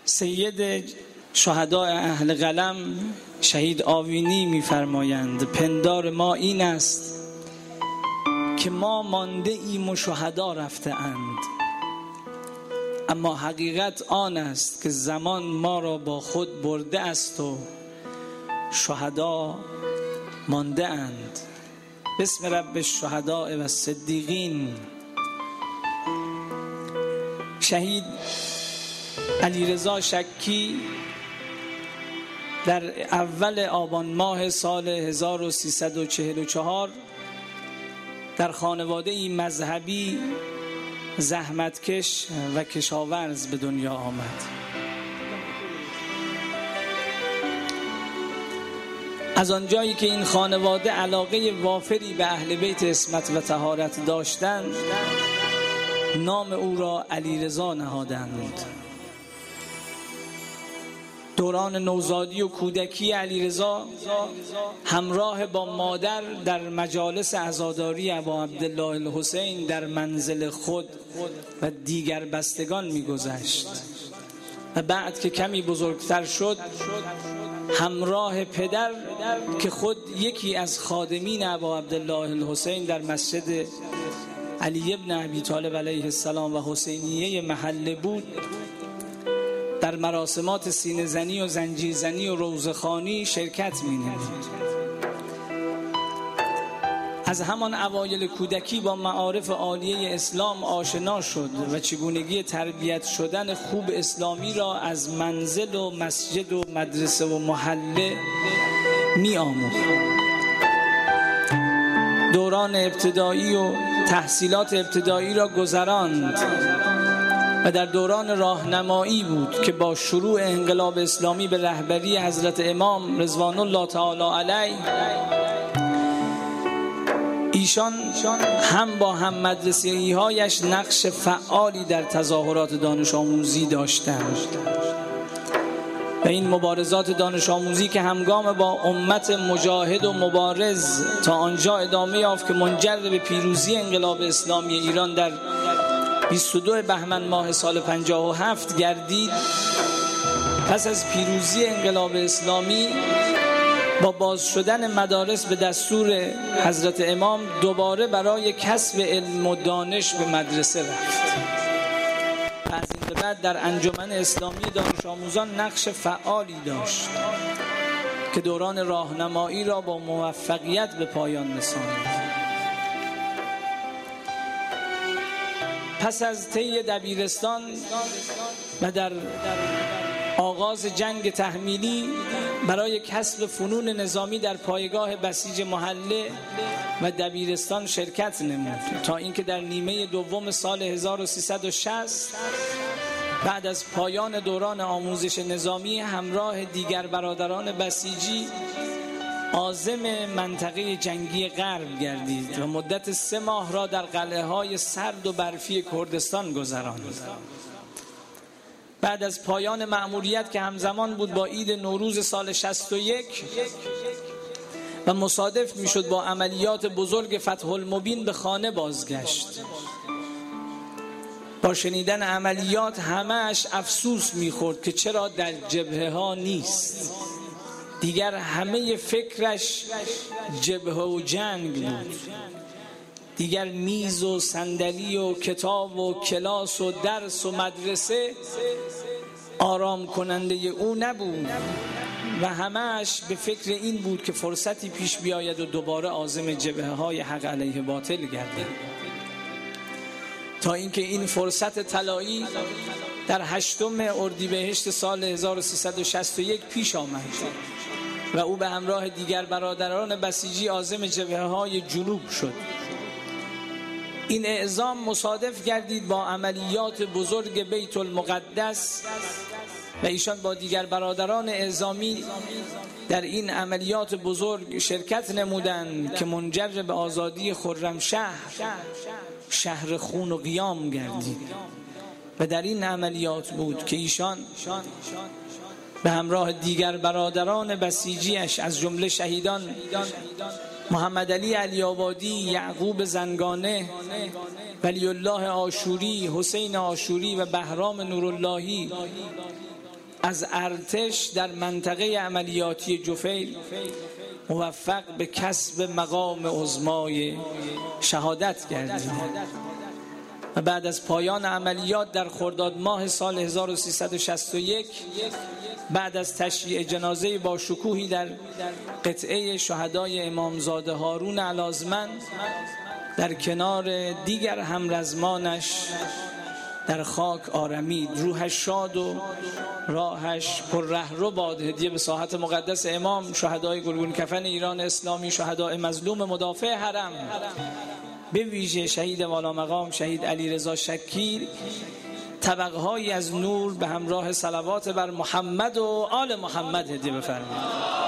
سید شهداء اهل قلم شهید آوینی می‌فرمایند پندار ما این است که ما مانده ایم و شهدا رفته اند، اما حقیقت آن است که زمان ما را با خود برده است و شهدا مانده اند. بسم رب الشهداء و الصدیقین. شهید علیرضا شکی در اول آبان ماه سال 1344 در خانواده مذهبی زحمتکش و کشاورز به دنیا آمد. از آنجایی که این خانواده علاقه وافری به اهل بیت عصمت و طهارت داشتند، نام او را علیرضا نهادند. دوران نوزادی و کودکی علیرضا همراه با مادر در مجالس عزاداری ابا عبدالله الحسین در منزل خود و دیگر بستگان می‌گذشت و بعد که کمی بزرگتر شد همراه پدر که خود یکی از خادمین ابا عبدالله الحسین در مسجد علی ابن ابی طالب علیه السلام و حسینیه محله بود، در مراسمات سینه زنی و زنجیر زنی و روزخوانی شرکت می‌نمود. از همان اوایل کودکی با معارف عالیه اسلام آشنا شد و چگونگی تربیت شدن خوب اسلامی را از منزل و مسجد و مدرسه و محله می‌آموخت. دوران ابتدایی و تحصیلات ابتدایی را گذراند و در دوران راهنمایی بود که با شروع انقلاب اسلامی به رهبری حضرت امام رضوان الله تعالی علیه ایشان هم با هم مدرسه‌ای هایش نقش فعالی در تظاهرات دانش آموزی داشتند و این مبارزات دانش آموزی که همگام با امت مجاهد و مبارز تا آنجا ادامه یافت که منجر به پیروزی انقلاب اسلامی ایران در 22 بهمن ماه سال 57 گردید. پس از پیروزی انقلاب اسلامی با باز شدن مدارس به دستور حضرت امام دوباره برای کسب علم و دانش به مدرسه رفت. از این به بعد در انجمن اسلامی دانش آموزان نقش فعالی داشت که دوران راهنمایی را با موفقیت به پایان رساند. پس از طی دبیرستان و در آغاز جنگ تحمیلی برای کسب فنون نظامی در پایگاه بسیج محله و دبیرستان شرکت نمود تا اینکه در نیمه دوم سال 1360 بعد از پایان دوران آموزش نظامی همراه دیگر برادران بسیجی عازم منطقه جنگی غرب گردید و مدت 3 ماه را در قلعه‌های سرد و برفی کردستان گذراند. بعد از پایان مأموریت که همزمان بود با عید نوروز سال 61 و مصادف میشد با عملیات بزرگ فتح المبین، به خانه بازگشت. با شنیدن عملیات همه‌اش افسوس میخورد که چرا در جبهه ها نیست. دیگر همه فکرش جبهه و جنگ بود. دیگر میز و صندلی و کتاب و کلاس و درس و مدرسه آرام کننده او نبود و همه‌اش به فکر این بود که فرصتی پیش بیاید و دوباره عازم جبهه های حق علیه باطل گردد، تا اینکه این فرصت طلایی در 8 اردیبهشت سال 1361 پیش آمد و او به همراه دیگر برادران بسیجی عازم جبهه های جنوب شد. این اعزام مصادف گردید با عملیات بزرگ بیت المقدس و ایشان با دیگر برادران اعزامی در این عملیات بزرگ شرکت نمودند که منجر به آزادی خرمشهر، شهر خون و قیام گردید و در این عملیات بود که ایشان به همراه دیگر برادران بسیجیش از جمله شهیدان محمد علی علی‌آبادی، یعقوب زنگانه، ولی الله آشوری، حسین آشوری و بهرام نوراللهی از ارتش در منطقه عملیاتی جفیل موفق به کسب مقام عظمای شهادت گردید و بعد از پایان عملیات در خرداد ماه سال 1361 بعد از تشییع جنازه با شکوهی در قطعه شهدای امامزاده هارون علازمند در کنار دیگر همرزمانش در خاک آرمید. روحش شاد و راهش پر رهرو باد. هدیه به ساحت مقدس امام، شهدای گلگون کفن ایران اسلامی، شهدای مظلوم مدافع حرم، به ویژه شهید والا مقام شهید علیرضا شکیر، طبقهایی از نور به همراه صلوات بر محمد و آل محمد هدیه بفرمایید.